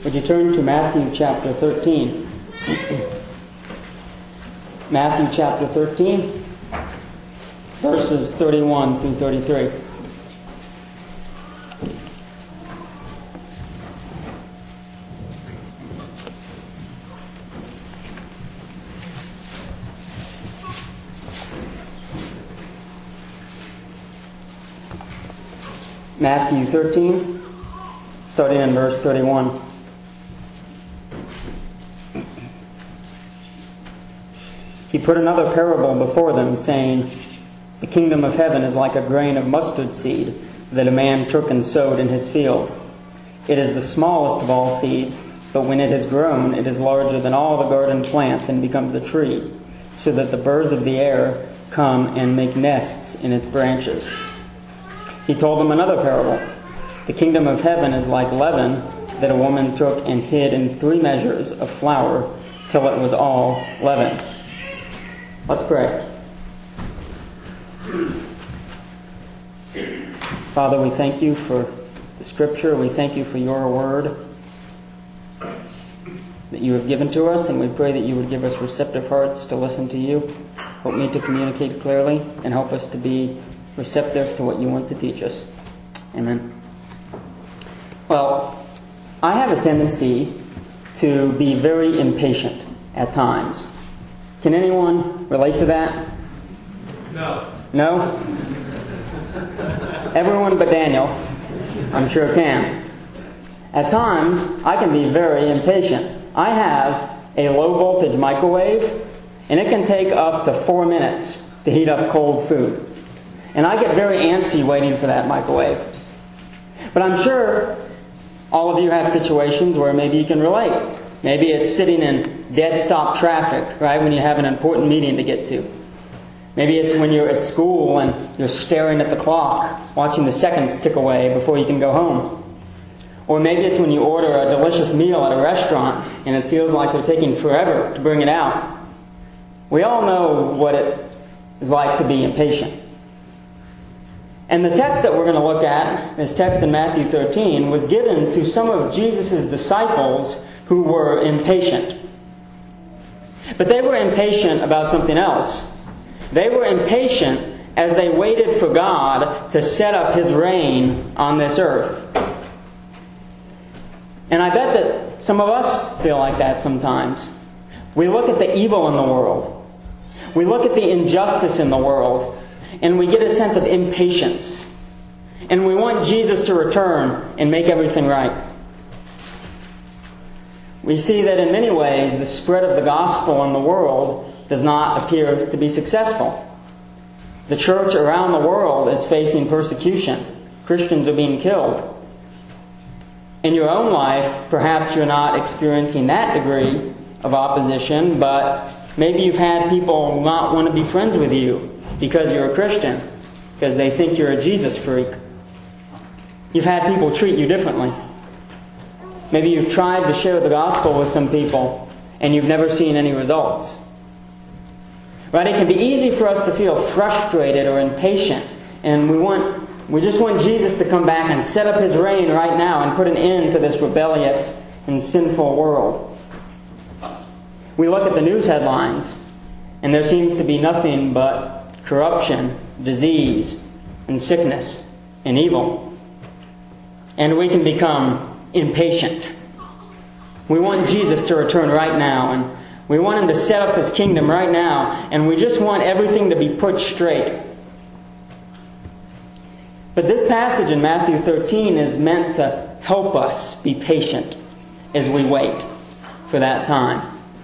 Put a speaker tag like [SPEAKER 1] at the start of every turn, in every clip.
[SPEAKER 1] Would you turn to Matthew chapter 13? Matthew chapter 13, verses 31 through 33. Matthew 13, starting in verse 31. He put another parable before them, saying, "The kingdom of heaven is like a grain of mustard seed that a man took and sowed in his field. It is the smallest of all seeds, but when it has grown, it is larger than all the garden plants and becomes a tree, so that the birds of the air come and make nests in its branches." He told them another parable. "The kingdom of heaven is like leaven that a woman took and hid in 3 measures of flour till it was all leavened." Let's pray. Father, we thank you for the Scripture. We thank you for your word that you have given to us, and we pray that you would give us receptive hearts to listen to you. Help me to communicate clearly, and help us to be receptive to what you want to teach us. Amen. Well, I have a tendency to be very impatient at times. Can anyone relate to that?
[SPEAKER 2] No.
[SPEAKER 1] No? Everyone but Daniel, I'm sure can. At times, I can be very impatient. I have a low voltage microwave, and it can take up to 4 minutes to heat up cold food. And I get very antsy waiting for that microwave. But I'm sure all of you have situations where maybe you can relate. Maybe it's sitting in dead stop traffic, right, when you have an important meeting to get to. Maybe it's when you're at school and you're staring at the clock, watching the seconds tick away before you can go home. Or maybe it's when you order a delicious meal at a restaurant and it feels like they're taking forever to bring it out. We all know what it is like to be impatient. And the text that we're going to look at, this text in Matthew 13, was given to some of Jesus' disciples who were impatient. But they were impatient about something else. They were impatient as they waited for God to set up His reign on this earth. And I bet that some of us feel like that sometimes. We look at the evil in the world. We look at the injustice in the world. And we get a sense of impatience. And we want Jesus to return and make everything right. We see that in many ways the spread of the gospel in the world does not appear to be successful. The church around the world is facing persecution. Christians are being killed. In your own life, perhaps you're not experiencing that degree of opposition, but maybe you've had people not want to be friends with you because you're a Christian, because they think you're a Jesus freak. You've had people treat you differently. Maybe you've tried to share the gospel with some people and you've never seen any results. Right? It can be easy for us to feel frustrated or impatient, and we just want Jesus to come back and set up His reign right now and put an end to this rebellious and sinful world. We look at the news headlines and there seems to be nothing but corruption, disease, and sickness, and evil. And we can become impatient. We want Jesus to return right now, and we want Him to set up His kingdom right now, and we just want everything to be put straight. But this passage in Matthew 13 is meant to help us be patient as we wait for that time.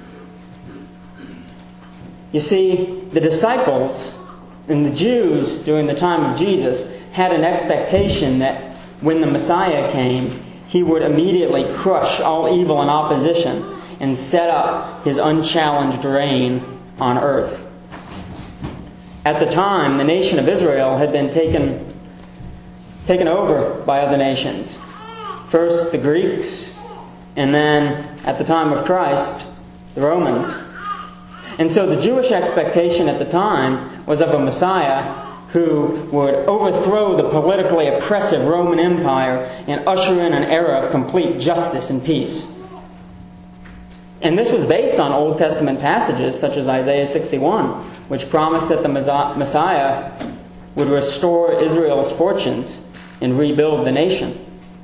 [SPEAKER 1] You see, the disciples and the Jews during the time of Jesus had an expectation that when the Messiah came, He would immediately crush all evil and opposition and set up His unchallenged reign on earth. At the time, the nation of Israel had been taken over by other nations. First the Greeks, and then at the time of Christ, the Romans. And so the Jewish expectation at the time was of a Messiah who would overthrow the politically oppressive Roman Empire and usher in an era of complete justice and peace. And this was based on Old Testament passages such as Isaiah 61, which promised that the Messiah would restore Israel's fortunes and rebuild the nation.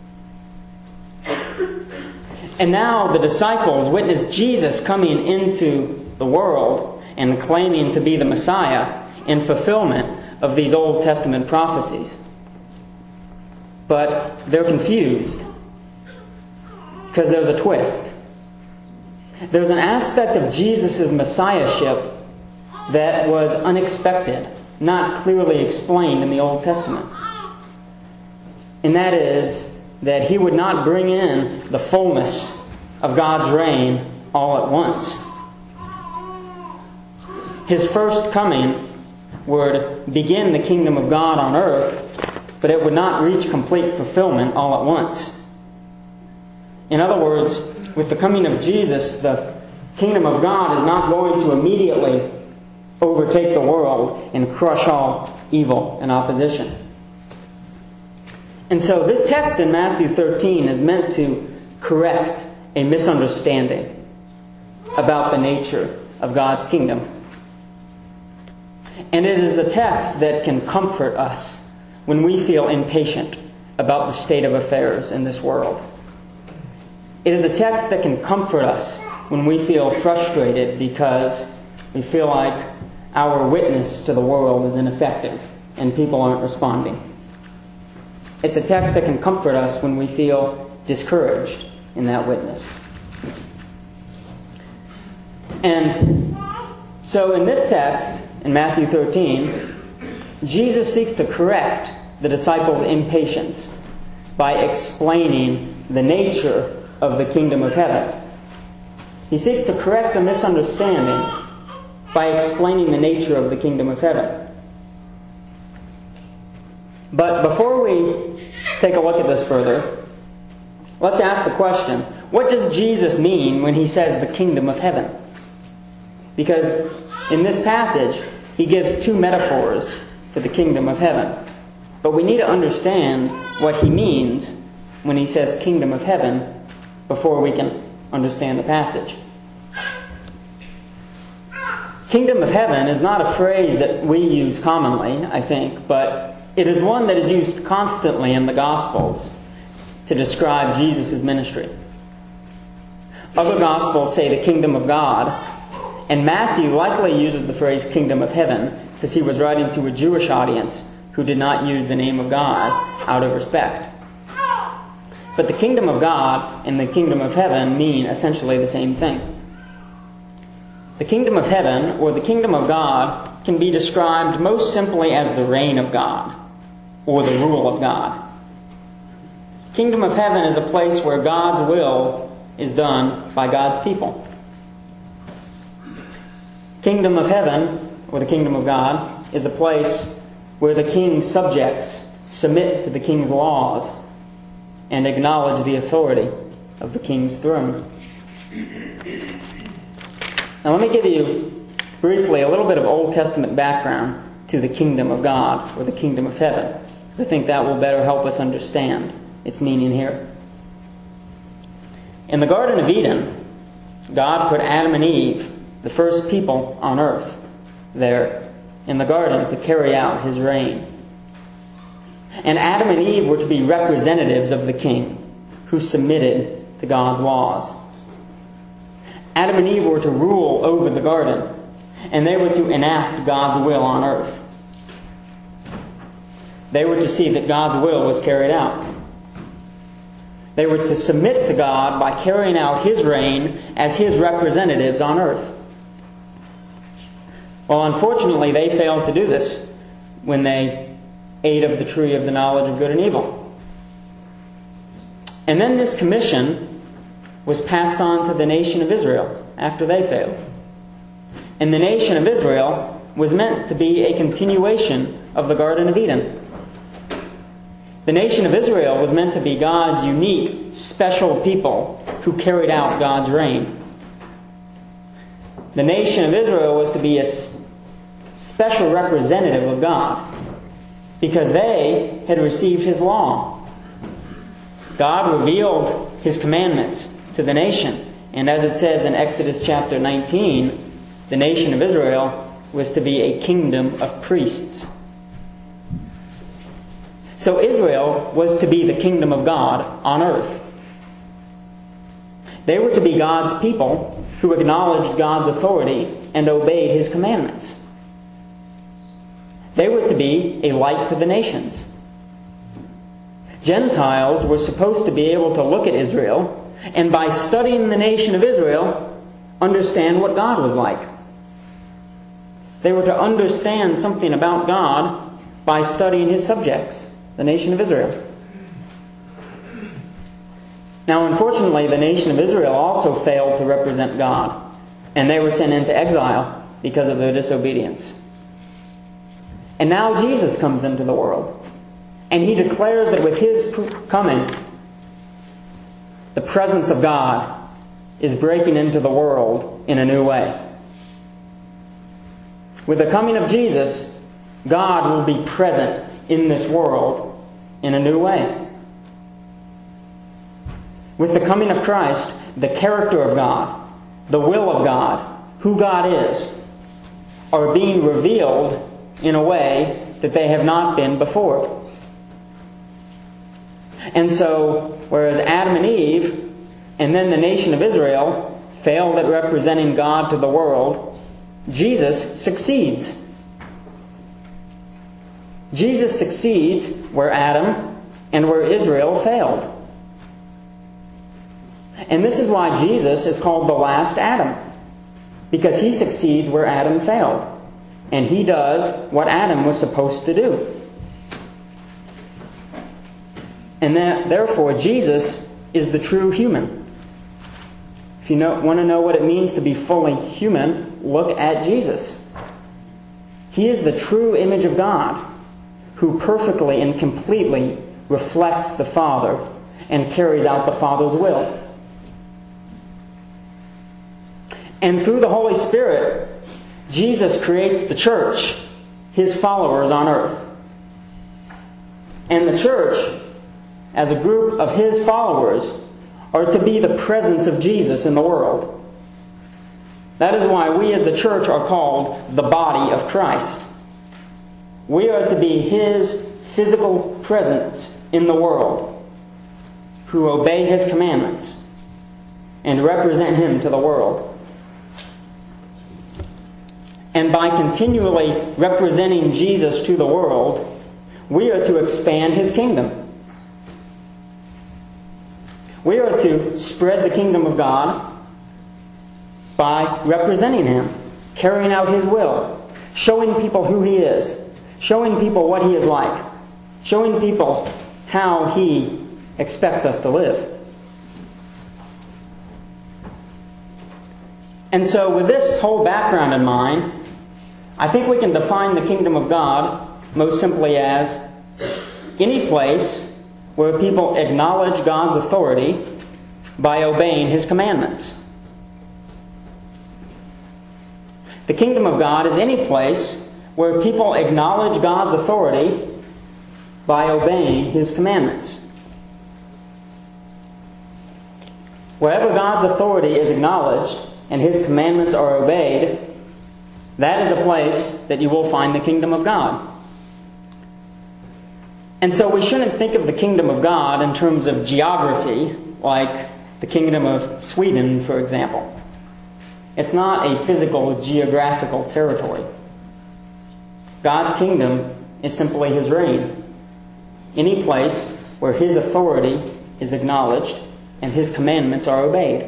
[SPEAKER 1] And now the disciples witnessed Jesus coming into the world and claiming to be the Messiah in fulfillment of these Old Testament prophecies. But they're confused because there's a twist. There's an aspect of Jesus' messiahship that was unexpected, not clearly explained in the Old Testament. And that is that he would not bring in the fullness of God's reign all at once. His first coming would begin the kingdom of God on earth, but it would not reach complete fulfillment all at once. In other words, with the coming of Jesus, the kingdom of God is not going to immediately overtake the world and crush all evil and opposition. And so this text in Matthew 13 is meant to correct a misunderstanding about the nature of God's kingdom. And it is a text that can comfort us when we feel impatient about the state of affairs in this world. It is a text that can comfort us when we feel frustrated because we feel like our witness to the world is ineffective and people aren't responding. It's a text that can comfort us when we feel discouraged in that witness. And so in this text, in Matthew 13, Jesus seeks to correct the disciples' impatience by explaining the nature of the kingdom of heaven. He seeks to correct the misunderstanding by explaining the nature of the kingdom of heaven. But before we take a look at this further, let's ask the question, what does Jesus mean when he says the kingdom of heaven? Because in this passage, he gives two metaphors for the kingdom of heaven. But we need to understand what he means when he says kingdom of heaven before we can understand the passage. Kingdom of heaven is not a phrase that we use commonly, I think, but it is one that is used constantly in the Gospels to describe Jesus' ministry. Other Gospels say the kingdom of God, and Matthew likely uses the phrase kingdom of heaven because he was writing to a Jewish audience who did not use the name of God out of respect. But the kingdom of God and the kingdom of heaven mean essentially the same thing. The kingdom of heaven, or the kingdom of God, can be described most simply as the reign of God, or the rule of God. Kingdom of heaven is a place where God's will is done by God's people. Kingdom of heaven, or the kingdom of God, is a place where the king's subjects submit to the king's laws and acknowledge the authority of the king's throne. Now let me give you briefly a little bit of Old Testament background to the kingdom of God, or the kingdom of heaven, because I think that will better help us understand its meaning here. In the Garden of Eden, God put Adam and Eve, the first people on earth, there in the garden to carry out his reign. And Adam and Eve were to be representatives of the king who submitted to God's laws. Adam and Eve were to rule over the garden, and they were to enact God's will on earth. They were to see that God's will was carried out. They were to submit to God by carrying out his reign as his representatives on earth. Well, unfortunately, they failed to do this when they ate of the tree of the knowledge of good and evil. And then this commission was passed on to the nation of Israel after they failed. And the nation of Israel was meant to be a continuation of the Garden of Eden. The nation of Israel was meant to be God's unique, special people who carried out God's reign. The nation of Israel was to be a special representative of God. because they had received His law. God revealed His commandments to the nation. And as it says in Exodus chapter 19, the nation of Israel was to be a kingdom of priests. So Israel was to be the kingdom of God on earth. They were to be God's people who acknowledged God's authority and obeyed His commandments. They were to be a light to the nations. Gentiles were supposed to be able to look at Israel and by studying the nation of Israel, understand what God was like. They were to understand something about God by studying His subjects, the nation of Israel. Now, unfortunately, the nation of Israel also failed to represent God, and they were sent into exile because of their disobedience. And now Jesus comes into the world, and He declares that with His coming, the presence of God is breaking into the world in a new way. With the coming of Jesus, God will be present in this world in a new way. With the coming of Christ, the character of God, the will of God, who God is, are being revealed in a way that they have not been before. And so, whereas Adam and Eve, and then the nation of Israel, failed at representing God to the world, Jesus succeeds. Jesus succeeds where Adam and where Israel failed. And this is why Jesus is called the last Adam, because He succeeds where Adam failed. And He does what Adam was supposed to do. And therefore, Jesus is the true human. If you want to know what it means to be fully human, look at Jesus. He is the true image of God, who perfectly and completely reflects the Father and carries out the Father's will. And through the Holy Spirit, Jesus creates the church, His followers on earth. And the church, as a group of His followers, are to be the presence of Jesus in the world. That is why we as the church are called the body of Christ. We are to be His physical presence in the world, who obey His commandments and represent Him to the world. And by continually representing Jesus to the world, we are to expand His kingdom. We are to spread the kingdom of God by representing Him, carrying out His will, showing people who He is, showing people what He is like, showing people how He expects us to live. And so with this whole background in mind, I think we can define the kingdom of God most simply as any place where people acknowledge God's authority by obeying His commandments. The kingdom of God is any place where people acknowledge God's authority by obeying His commandments. Wherever God's authority is acknowledged and His commandments are obeyed, that is a place that you will find the kingdom of God. And so we shouldn't think of the kingdom of God in terms of geography, like the kingdom of Sweden, for example. It's not a physical, geographical territory. God's kingdom is simply His reign. Any place where His authority is acknowledged and His commandments are obeyed.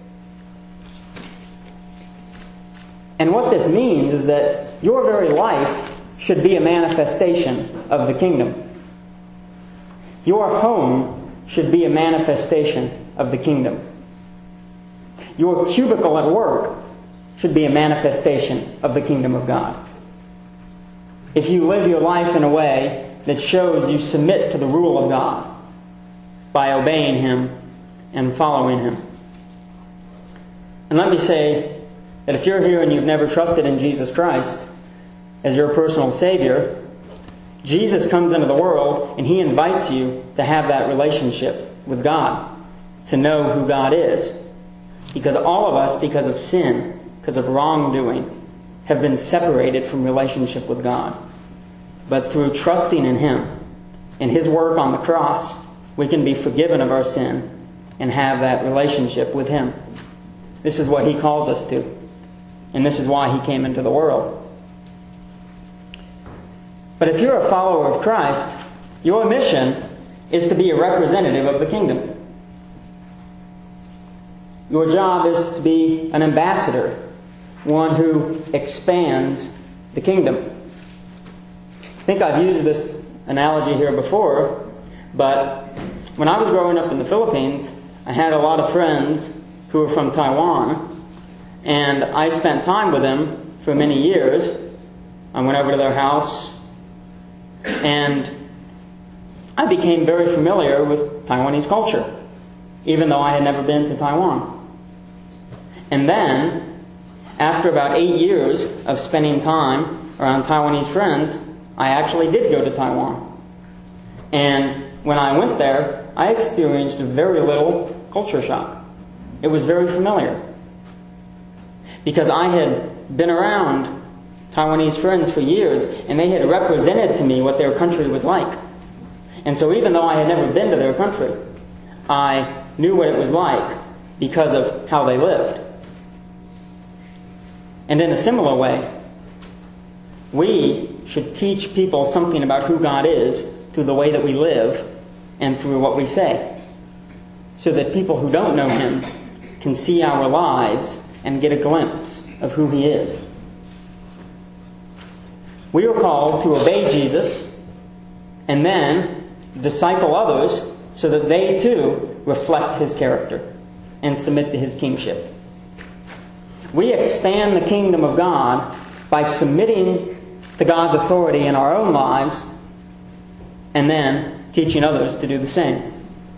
[SPEAKER 1] And what this means is that your very life should be a manifestation of the kingdom. Your home should be a manifestation of the kingdom. Your cubicle at work should be a manifestation of the kingdom of God. If you live your life in a way that shows you submit to the rule of God by obeying Him and following Him. And let me say that if you're here and you've never trusted in Jesus Christ as your personal Savior, Jesus comes into the world and He invites you to have that relationship with God, to know who God is. Because all of us, because of sin, because of wrongdoing, have been separated from relationship with God. But through trusting in Him and His work on the cross, we can be forgiven of our sin and have that relationship with Him. This is what He calls us to. And this is why He came into the world. But if you're a follower of Christ, your mission is to be a representative of the kingdom. Your job is to be an ambassador, one who expands the kingdom. I think I've used this analogy here before, but when I was growing up in the Philippines, I had a lot of friends who were from Taiwan, and I spent time with them for many years. I went over to their house, and I became very familiar with Taiwanese culture, even though I had never been to Taiwan. And then, after about 8 years of spending time around Taiwanese friends, I actually did go to Taiwan. And when I went there, I experienced very little culture shock. It was very familiar. Because I had been around Taiwanese friends for years, and they had represented to me what their country was like. And so even though I had never been to their country, I knew what it was like because of how they lived. And in a similar way, we should teach people something about who God is through the way that we live and through what we say, so that people who don't know Him can see our lives and get a glimpse of who He is. We are called to obey Jesus and then disciple others so that they too reflect His character and submit to His kingship. We expand the kingdom of God by submitting to God's authority in our own lives and then teaching others to do the same.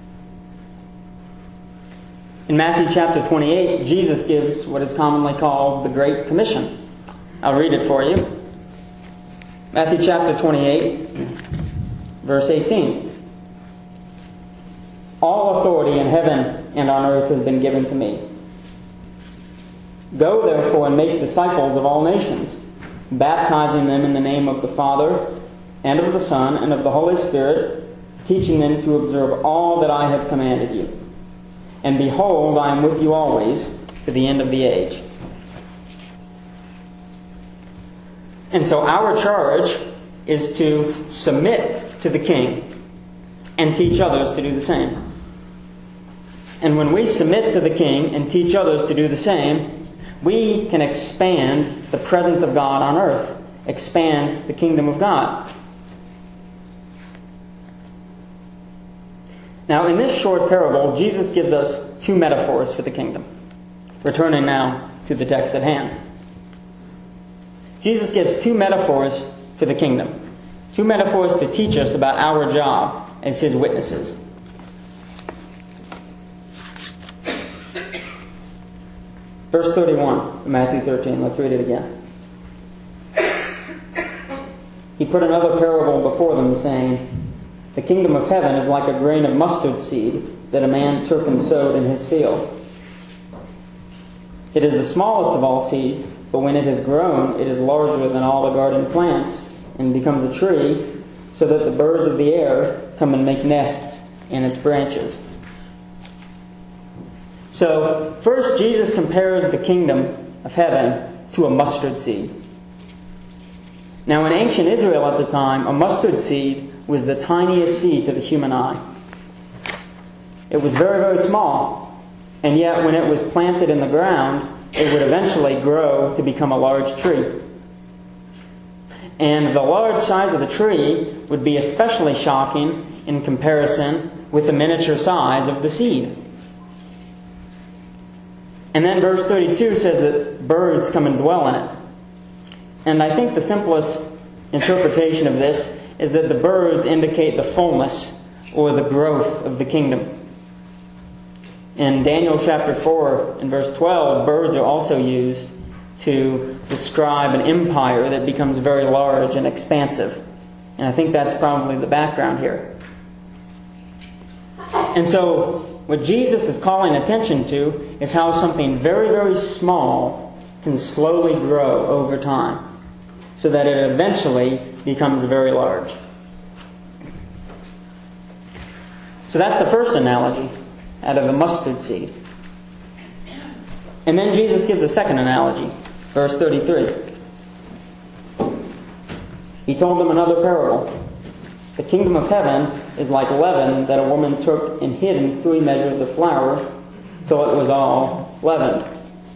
[SPEAKER 1] In Matthew chapter 28, Jesus gives what is commonly called the Great Commission. I'll read it for you. Matthew chapter 28, verse 18. All authority in heaven and on earth has been given to me. Go therefore and make disciples of all nations, baptizing them in the name of the Father, and of the Son, and of the Holy Spirit, teaching them to observe all that I have commanded you. And behold, I am with you always to the end of the age. And so our charge is to submit to the King and teach others to do the same. And when we submit to the King and teach others to do the same, we can expand the presence of God on earth, expand the kingdom of God. Now, in this short parable, Jesus gives us two metaphors for the kingdom. Returning now to the text at hand. Jesus gives two metaphors for the kingdom. Two metaphors to teach us about our job as His witnesses. Verse 31, Matthew 13. Let's read it again. He put another parable before them, saying, The kingdom of heaven is like a grain of mustard seed that a man took and sowed in his field. It is the smallest of all seeds, but when it has grown, it is larger than all the garden plants, and becomes a tree, so that the birds of the air come and make nests in its branches. So, first Jesus compares the kingdom of heaven to a mustard seed. Now, in ancient Israel at the time, a mustard seed was the tiniest seed to the human eye. It was very, very small, and yet when it was planted in the ground, it would eventually grow to become a large tree. And the large size of the tree would be especially shocking in comparison with the miniature size of the seed. And then verse 32 says that birds come and dwell in it. And I think the simplest interpretation of this is that the birds indicate the fullness or the growth of the kingdom. In Daniel chapter 4 and verse 12, birds are also used to describe an empire that becomes very large and expansive. And I think that's probably the background here. And so, what Jesus is calling attention to is how something very, very small can slowly grow over time, so that it eventually becomes very large. So that's the first analogy, out of the mustard seed. And then Jesus gives a second analogy, verse 33. He told them another parable. The kingdom of heaven is like leaven that a woman took and hid in 3 measures of flour till it was all leavened.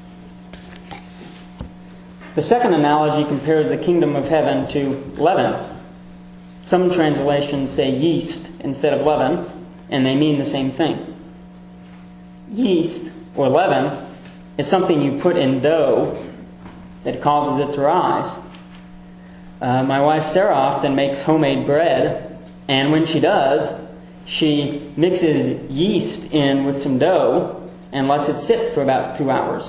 [SPEAKER 1] The second analogy compares the kingdom of heaven to leaven. Some translations say yeast instead of leaven, and they mean the same thing. Yeast, or leaven, is something you put in dough that causes it to rise. My wife Sarah often makes homemade bread, and when she does, she mixes yeast in with some dough and lets it sit for about 2 hours.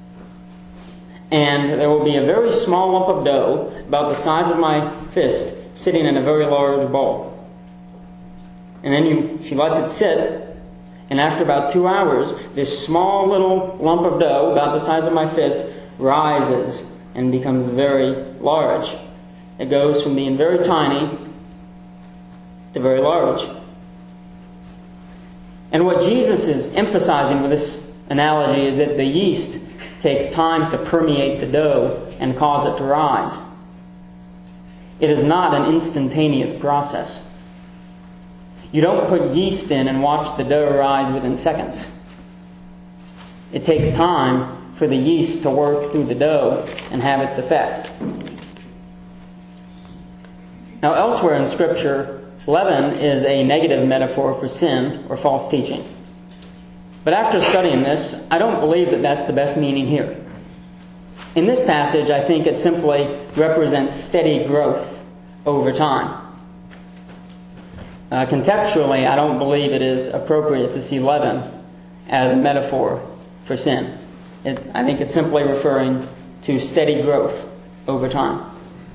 [SPEAKER 1] And there will be a very small lump of dough, about the size of my fist, sitting in a very large bowl. And then she lets it sit, and after about 2 hours, this small little lump of dough, about the size of my fist, rises and becomes very large. It goes from being very tiny to very large. And what Jesus is emphasizing with this analogy is that the yeast takes time to permeate the dough and cause it to rise. It is not an instantaneous process. You don't put yeast in and watch the dough rise within seconds. It takes time for the yeast to work through the dough and have its effect. Now, elsewhere in Scripture, leaven is a negative metaphor for sin or false teaching. But after studying this, I don't believe that that's the best meaning here. In this passage, I think it simply represents steady growth over time. Contextually, I don't believe it is appropriate to see leaven as a metaphor for sin. I think it's simply referring to steady growth over time.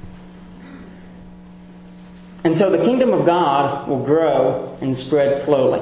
[SPEAKER 1] And so the kingdom of God will grow and spread slowly.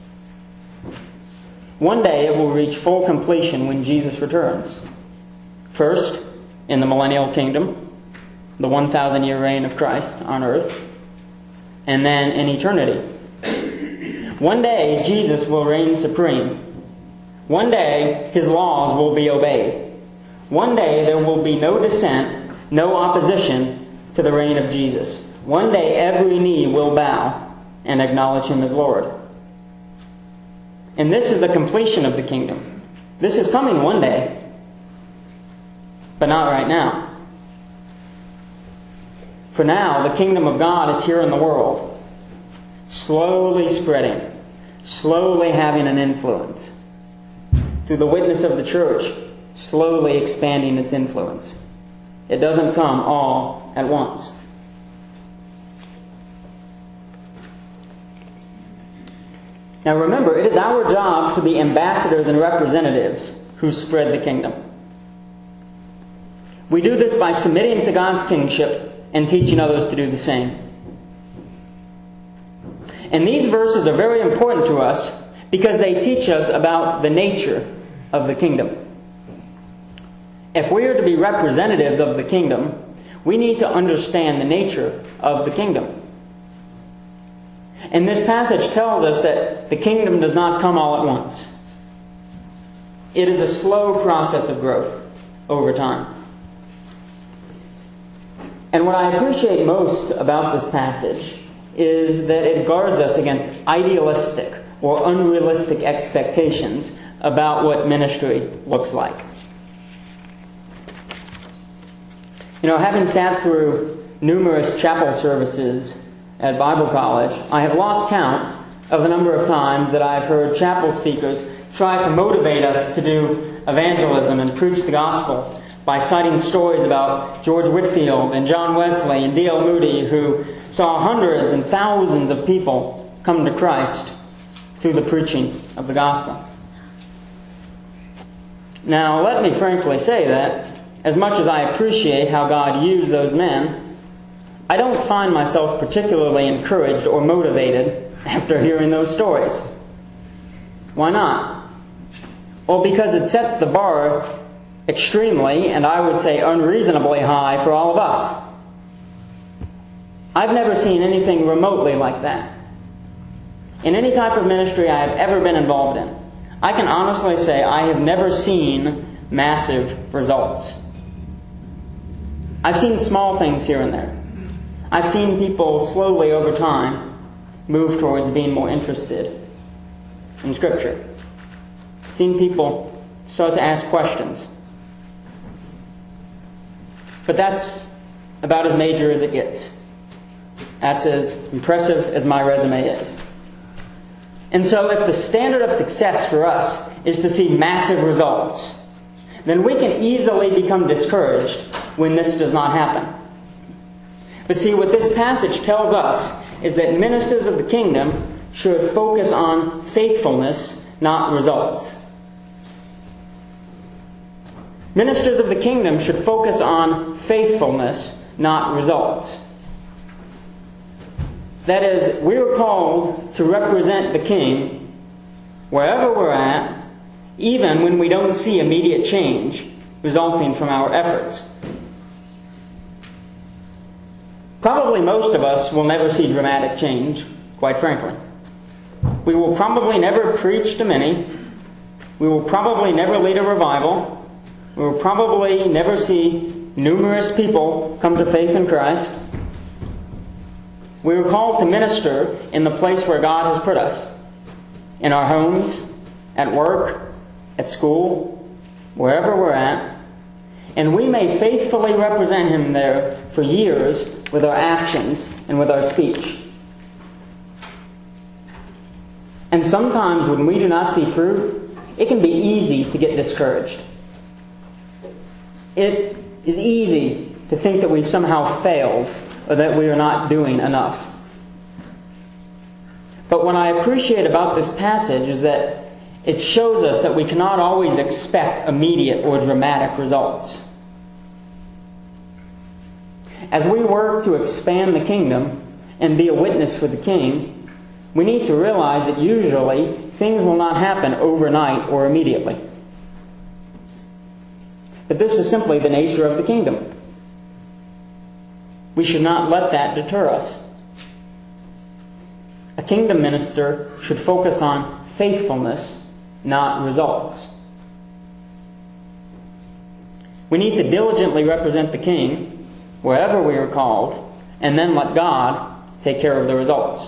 [SPEAKER 1] One day it will reach full completion when Jesus returns. First, in the millennial kingdom, the 1,000-year reign of Christ on earth, and then in eternity. One day Jesus will reign supreme. One day His laws will be obeyed. One day there will be no dissent, no opposition to the reign of Jesus. One day every knee will bow and acknowledge Him as Lord. And this is the completion of the kingdom. This is coming one day, but not right now. For now, the kingdom of God is here in the world, slowly spreading, slowly having an influence. Through the witness of the church, slowly expanding its influence. It doesn't come all at once. Now remember, it is our job to be ambassadors and representatives who spread the kingdom. We do this by submitting to God's kingship and teaching others to do the same. And these verses are very important to us because they teach us about the nature of the kingdom. If we are to be representatives of the kingdom, we need to understand the nature of the kingdom. And this passage tells us that the kingdom does not come all at once. It is a slow process of growth over time. And what I appreciate most about this passage is that it guards us against idealistic or unrealistic expectations about what ministry looks like. Having sat through numerous chapel services at Bible college, I have lost count of the number of times that I've heard chapel speakers try to motivate us to do evangelism and preach the gospel by citing stories about George Whitefield and John Wesley and D.L. Moody, who saw hundreds and thousands of people come to Christ through the preaching of the gospel. Now, let me frankly say that, as much as I appreciate how God used those men, I don't find myself particularly encouraged or motivated after hearing those stories. Why not? Well, because it sets the bar extremely, and I would say unreasonably high for all of us. I've never seen anything remotely like that. In any type of ministry I have ever been involved in, I can honestly say I have never seen massive results. I've seen small things here and there. I've seen people slowly over time move towards being more interested in Scripture. I've seen people start to ask questions. But that's about as major as it gets. That's as impressive as my resume is. And so if the standard of success for us is to see massive results, then we can easily become discouraged when this does not happen. But see, what this passage tells us is that ministers of the kingdom should focus on faithfulness, not results. Ministers of the kingdom should focus on faithfulness, not results. That is, we are called to represent the King wherever we're at, even when we don't see immediate change resulting from our efforts. Probably most of us will never see dramatic change, quite frankly. We will probably never preach to many. We will probably never lead a revival. We will probably never see numerous people come to faith in Christ. We are called to minister in the place where God has put us. In our homes, at work, at school, wherever we're at. And we may faithfully represent Him there for years with our actions and with our speech. And sometimes when we do not see fruit, it can be easy to get discouraged. It is easy to think that we've somehow failed or that we are not doing enough. But what I appreciate about this passage is that it shows us that we cannot always expect immediate or dramatic results. As we work to expand the kingdom and be a witness for the King, we need to realize that usually things will not happen overnight or immediately. But this is simply the nature of the kingdom. We should not let that deter us. A kingdom minister should focus on faithfulness, not results. We need to diligently represent the King wherever we are called, and then let God take care of the results.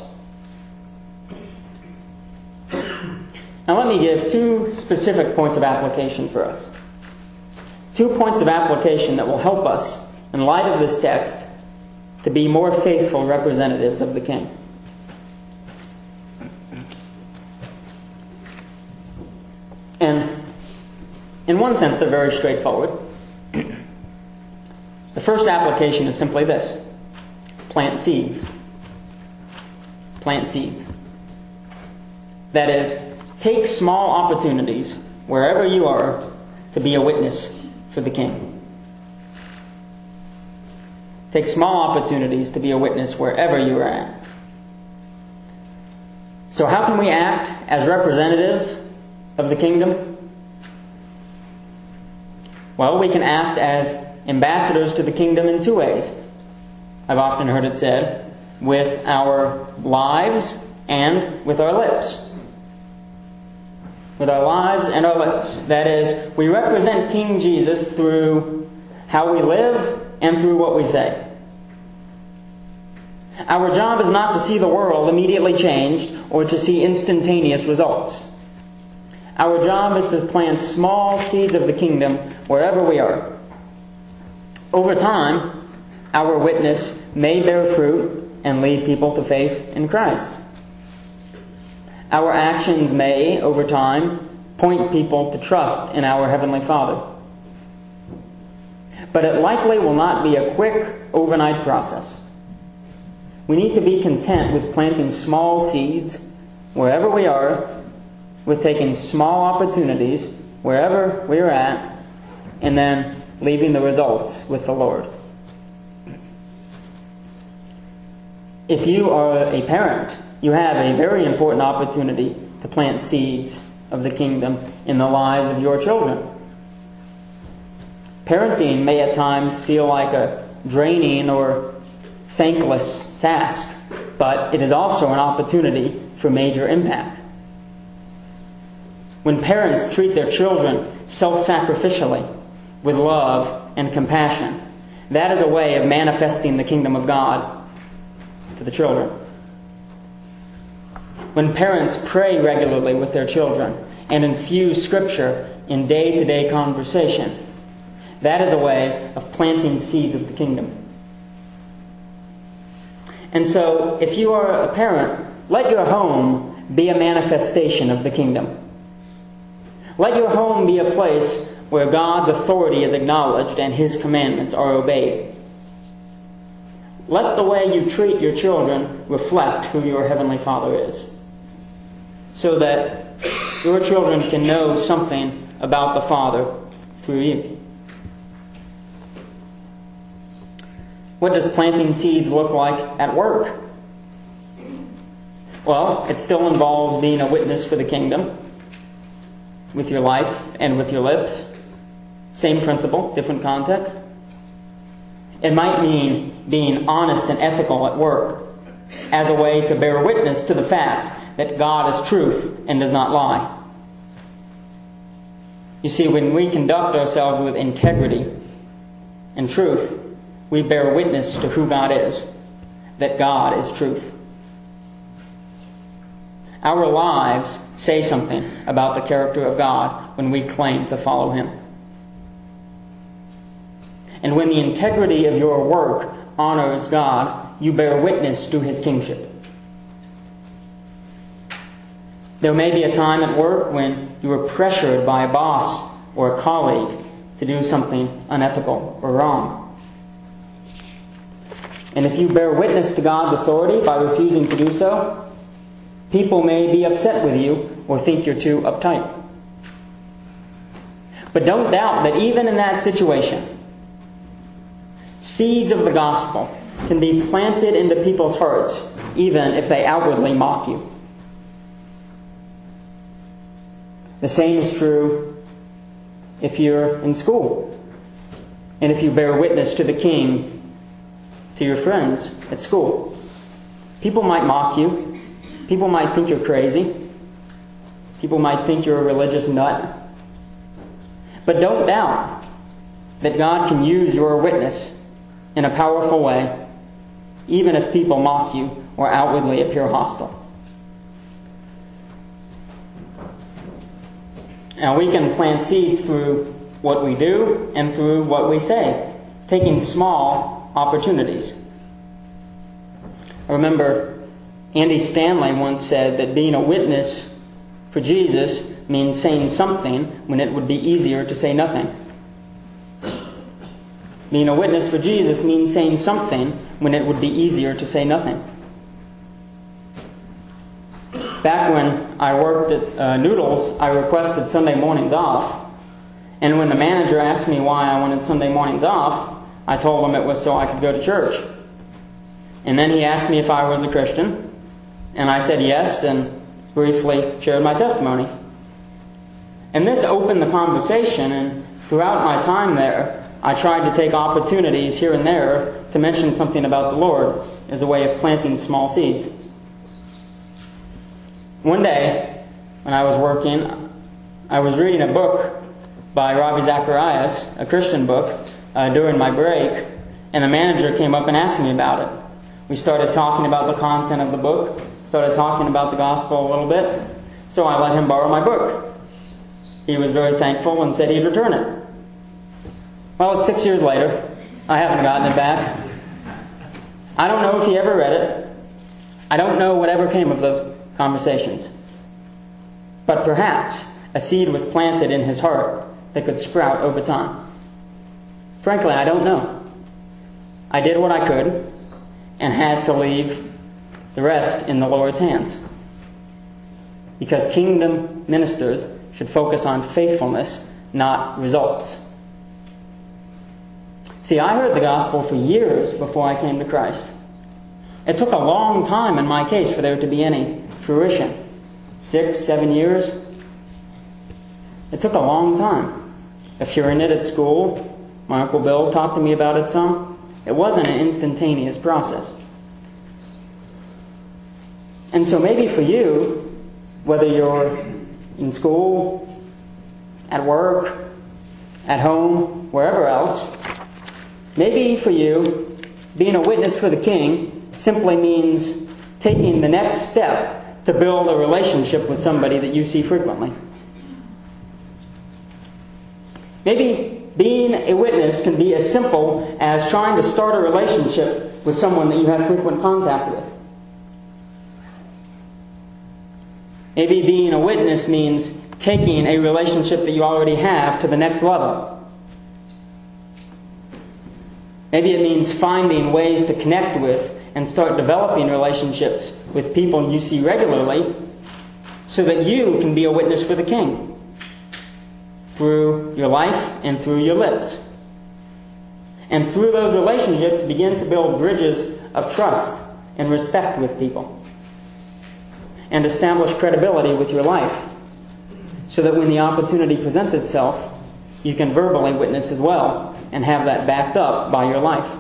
[SPEAKER 1] Now let me give two specific points of application for us. 2 points of application that will help us, in light of this text, to be more faithful representatives of the King. And in one sense, they're very straightforward. The first application is simply this: plant seeds. Plant seeds. That is, take small opportunities wherever you are to be a witness for the King. Take small opportunities to be a witness wherever you are at. So how can we act as representatives of the kingdom? Well, we can act as ambassadors to the kingdom in 2 ways. I've often heard it said, with our lives and with our lips. With our lives and our lips. That is, we represent King Jesus through how we live and through what we say. Our job is not to see the world immediately changed or to see instantaneous results. Our job is to plant small seeds of the kingdom wherever we are. Over time, our witness may bear fruit and lead people to faith in Christ. Our actions may, over time, point people to trust in our Heavenly Father. But it likely will not be a quick, overnight process. We need to be content with planting small seeds wherever we are, with taking small opportunities wherever we are at, and then leaving the results with the Lord. if you are a parent, you have a very important opportunity to plant seeds of the kingdom in the lives of your children. Parenting may at times feel like a draining or thankless task, but it is also an opportunity for major impact. When parents treat their children self-sacrificially with love and compassion, that is a way of manifesting the kingdom of God to the children. When parents pray regularly with their children and infuse Scripture in day-to-day conversation, that is a way of planting seeds of the kingdom. And so, if you are a parent, let your home be a manifestation of the kingdom. Let your home be a place where God's authority is acknowledged and His commandments are obeyed. Let the way you treat your children reflect who your Heavenly Father is, so that your children can know something about the Father through you. What does planting seeds look like at work? Well, it still involves being a witness for the kingdom with your life and with your lips. Same principle, different context. It might mean being honest and ethical at work as a way to bear witness to the fact that God is truth and does not lie. You see, when we conduct ourselves with integrity and truth, we bear witness to who God is, that God is truth. Our lives say something about the character of God when we claim to follow Him. And when the integrity of your work honors God, you bear witness to His kingship. There may be a time at work when you are pressured by a boss or a colleague to do something unethical or wrong. And if you bear witness to God's authority by refusing to do so, people may be upset with you or think you're too uptight. But don't doubt that even in that situation, seeds of the gospel can be planted into people's hearts, even if they outwardly mock you. The same is true if you're in school, and if you bear witness to the King to your friends at school. People might mock you. People might think you're crazy. People might think you're a religious nut. But don't doubt that God can use your witness in a powerful way, even if people mock you or outwardly appear hostile. Now, we can plant seeds through what we do and through what we say, taking small opportunities. I remember Andy Stanley once said that being a witness for Jesus means saying something when it would be easier to say nothing. Being a witness for Jesus means saying something when it would be easier to say nothing. Back when I worked at Noodles, I requested Sunday mornings off. And when the manager asked me why I wanted Sunday mornings off, I told him it was so I could go to church. And then he asked me if I was a Christian. And I said yes, and briefly shared my testimony. And this opened the conversation, and throughout my time there, I tried to take opportunities here and there to mention something about the Lord as a way of planting small seeds. One day, when I was working, I was reading a book by Ravi Zacharias, a Christian book, during my break, and the manager came up and asked me about it. We started talking about the content of the book, started talking about the gospel a little bit, so I let him borrow my book. He was very thankful and said he'd return it. Well, it's 6 years later. I haven't gotten it back. I don't know if he ever read it. I don't know whatever came of those conversations. But perhaps a seed was planted in his heart that could sprout over time. Frankly, I don't know. I did what I could and had to leave the rest in the Lord's hands. Because kingdom ministers should focus on faithfulness, not results. See, I heard the gospel for years before I came to Christ. It took a long time in my case for there to be any fruition. 6, 7 years. It took a long time. Of hearing it at school, my Uncle Bill talked to me about it some. It wasn't an instantaneous process. And so maybe for you, whether you're in school, at work, at home, wherever else, maybe for you, being a witness for the King simply means taking the next step to build a relationship with somebody that you see frequently. Maybe being a witness can be as simple as trying to start a relationship with someone that you have frequent contact with. Maybe being a witness means taking a relationship that you already have to the next level. Maybe it means finding ways to connect with and start developing relationships with people you see regularly so that you can be a witness for the King through your life and through your lips. And through those relationships, begin to build bridges of trust and respect with people. And establish credibility with your life, so that when the opportunity presents itself, you can verbally witness as well, and have that backed up by your life.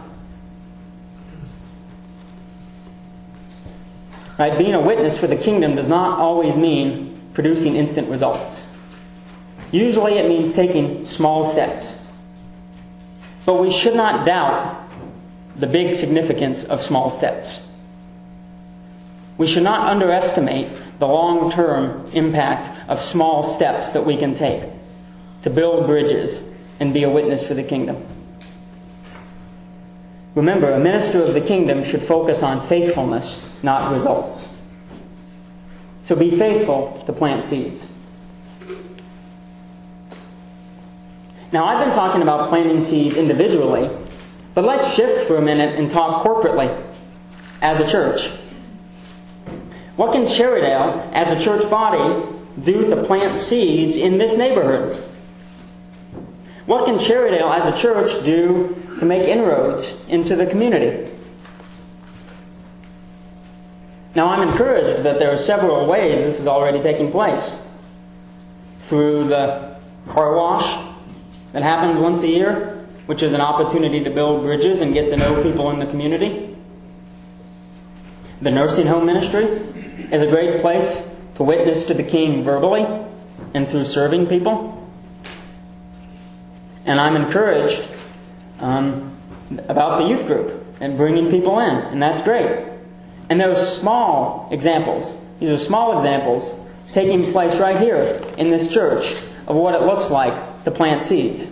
[SPEAKER 1] Right? Being a witness for the kingdom does not always mean producing instant results. Usually it means taking small steps. But we should not doubt the big significance of small steps. We should not underestimate the long-term impact of small steps that we can take to build bridges and be a witness for the kingdom. Remember, a minister of the kingdom should focus on faithfulness, not results. So be faithful to plant seeds. Now, I've been talking about planting seeds individually, but let's shift for a minute and talk corporately as a church. What can Cherrydale, as a church body, do to plant seeds in this neighborhood? What can Cherrydale, as a church, do to make inroads into the community? Now, I'm encouraged that there are several ways this is already taking place. Through the car wash that happens once a year, which is an opportunity to build bridges and get to know people in the community. The nursing home ministry is a great place to witness to the King verbally and through serving people. And I'm encouraged about the youth group and bringing people in, and that's great. And those small examples, these are small examples taking place right here in this church of what it looks like to plant seeds.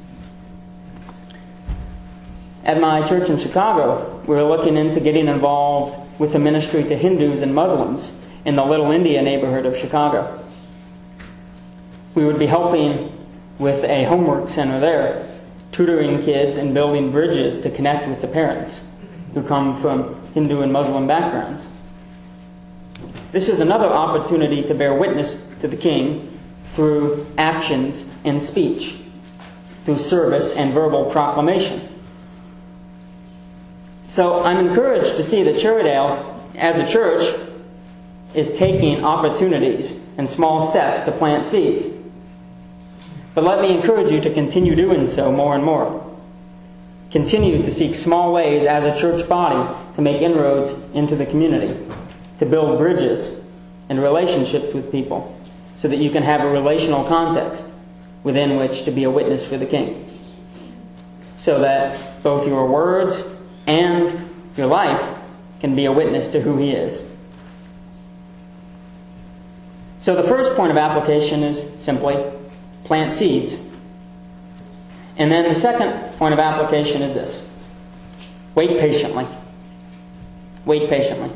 [SPEAKER 1] At my church in Chicago, we're looking into getting involved with the ministry to Hindus and Muslims in the Little India neighborhood of Chicago. We would be helping with a homework center there, tutoring kids and building bridges to connect with the parents who come from Hindu and Muslim backgrounds. This is another opportunity to bear witness to the King through actions and speech, through service and verbal proclamation. So I'm encouraged to see that Cherrydale, as a church, is taking opportunities and small steps to plant seeds. But let me encourage you to continue doing so more and more. Continue to seek small ways as a church body to make inroads into the community, to build bridges and relationships with people, so that you can have a relational context within which to be a witness for the King. So that both your words and your life can be a witness to who He is. So the first point of application is simply plant seeds. And then the second point of application is this: wait patiently. Wait patiently.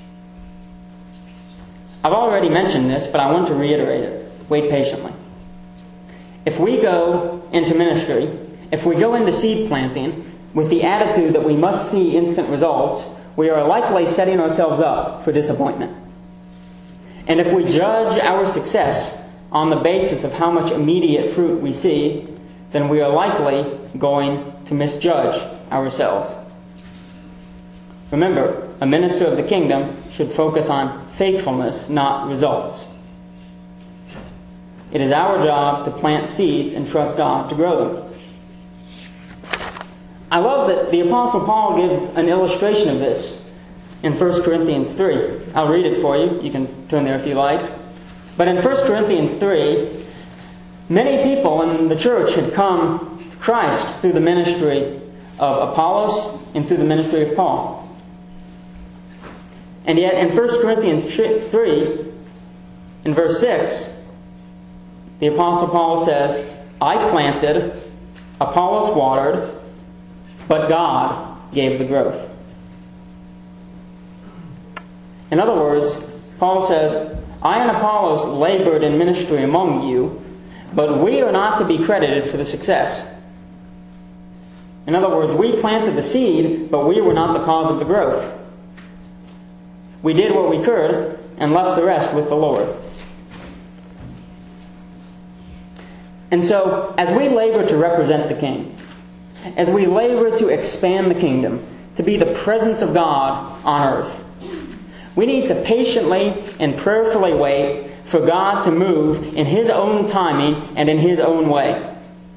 [SPEAKER 1] I've already mentioned this, but I want to reiterate it. Wait patiently. If we go into ministry, if we go into seed planting with the attitude that we must see instant results, we are likely setting ourselves up for disappointment. And if we judge our success on the basis of how much immediate fruit we see, then we are likely going to misjudge ourselves. Remember, a minister of the kingdom should focus on faithfulness, not results. It is our job to plant seeds and trust God to grow them. I love that the Apostle Paul gives an illustration of this in 1 Corinthians 3. I'll read it for you. You can turn there if you like. But in 1 Corinthians 3, many people in the church had come to Christ through the ministry of Apollos and through the ministry of Paul. And yet in 1 Corinthians 3, in verse 6, the Apostle Paul says, I planted, Apollos watered, but God gave the growth. In other words, Paul says, I and Apollos labored in ministry among you, but we are not to be credited for the success. In other words, we planted the seed, but we were not the cause of the growth. We did what we could and left the rest with the Lord. And so, as we labor to represent the King, as we labor to expand the kingdom, to be the presence of God on earth, we need to patiently and prayerfully wait for God to move in His own timing and in His own way.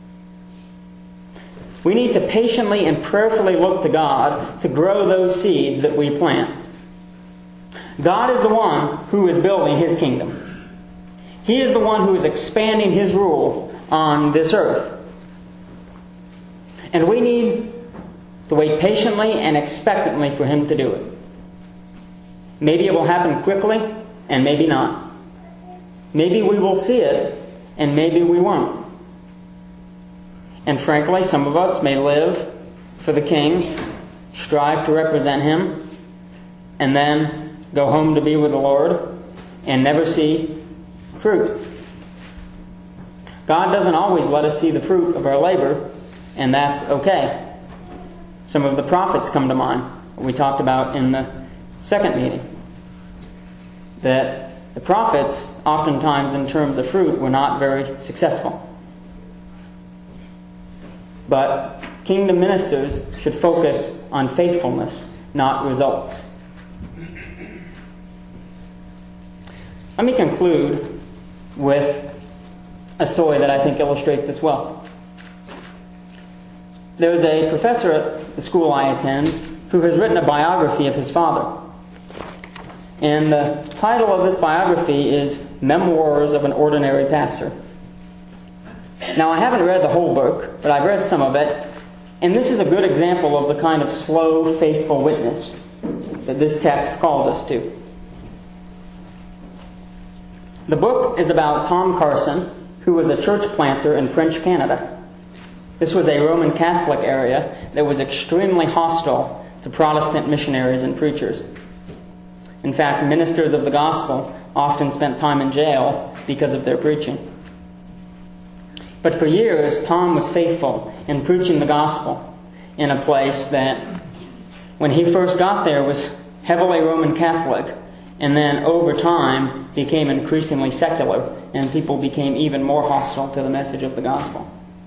[SPEAKER 1] We need to patiently and prayerfully look to God to grow those seeds that we plant. God is the one who is building His kingdom. He is the one who is expanding His rule on this earth. And we need to wait patiently and expectantly for Him to do it. Maybe it will happen quickly, and maybe not. Maybe we will see it, and maybe we won't. And frankly, some of us may live for the King, strive to represent Him, and then go home to be with the Lord, and never see fruit. God doesn't always let us see the fruit of our labor, and that's okay. Some of the prophets come to mind, we talked about in the second meeting. That the prophets, oftentimes in terms of fruit, were not very successful. But kingdom ministers should focus on faithfulness, not results. Let me conclude with a story that I think illustrates this well. There was a professor at the school I attend who has written a biography of his father. And the title of this biography is Memoirs of an Ordinary Pastor. Now, I haven't read the whole book, but I've read some of it, and this is a good example of the kind of slow, faithful witness that this text calls us to. The book is about Tom Carson, who was a church planter in French Canada. This was a Roman Catholic area that was extremely hostile to Protestant missionaries and preachers. In fact, ministers of the gospel often spent time in jail because of their preaching. But for years, Tom was faithful in preaching the gospel in a place that, when he first got there, was heavily Roman Catholic, and then over time became increasingly secular, and people became even more hostile to the message of the gospel.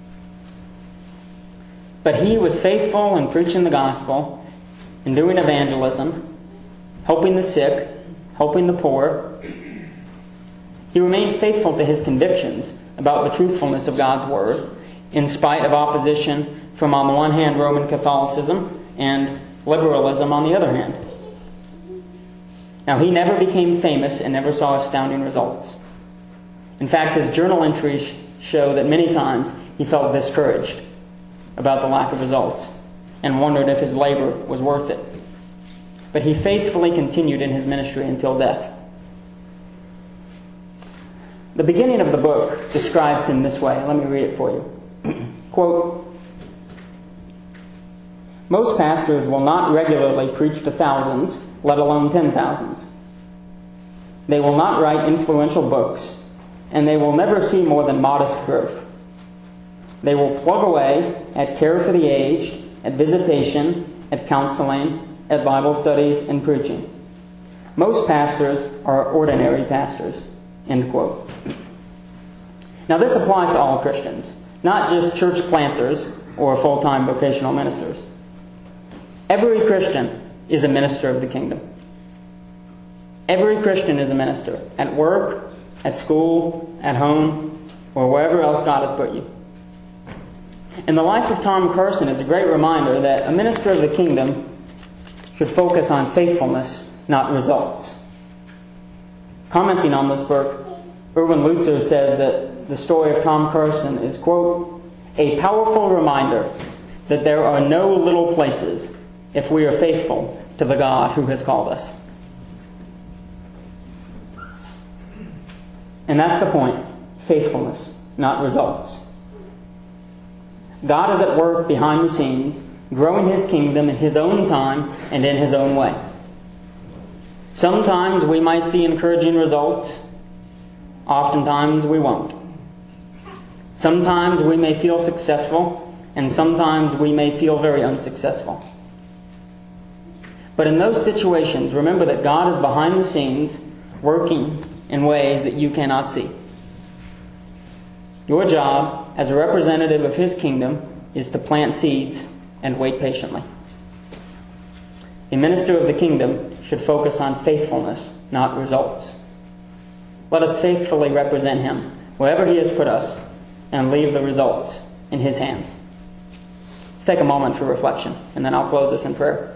[SPEAKER 1] But he was faithful in preaching the gospel, in doing evangelism, helping the sick, helping the poor. He remained faithful to his convictions about the truthfulness of God's Word, in spite of opposition from, on the one hand, Roman Catholicism and liberalism on the other hand. Now, he never became famous and never saw astounding results. In fact, his journal entries show that many times he felt discouraged about the lack of results and wondered if his labor was worth it. But he faithfully continued in his ministry until death. The beginning of the book describes him this way. Let me read it for you. Quote, "Most pastors will not regularly preach to thousands, let alone 10,000s. They will not write influential books, and they will never see more than modest growth. They will plug away at care for the aged, at visitation, at counseling, at Bible studies and preaching. Most pastors are ordinary pastors." End quote. Now this applies to all Christians, not just church planters or full-time vocational ministers. Every Christian is a minister of the kingdom. Every Christian is a minister, at work, at school, at home, or wherever else God has put you. And the life of Tom Carson is a great reminder that a minister of the kingdom should focus on faithfulness, not results. Commenting on this book, Erwin Lutzer says that the story of Tom Carson is, quote, a powerful reminder that there are no little places if we are faithful to the God who has called us. And that's the point. Faithfulness, not results. God is at work behind the scenes, growing His kingdom in His own time and in His own way. Sometimes we might see encouraging results. Oftentimes we won't. Sometimes we may feel successful, and sometimes we may feel very unsuccessful. But in those situations, remember that God is behind the scenes, working in ways that you cannot see. Your job as a representative of His kingdom is to plant seeds and wait patiently. A minister of the kingdom should focus on faithfulness, not results. Let us faithfully represent Him wherever He has put us and leave the results in His hands. Let's take a moment for reflection, and then I'll close this in prayer.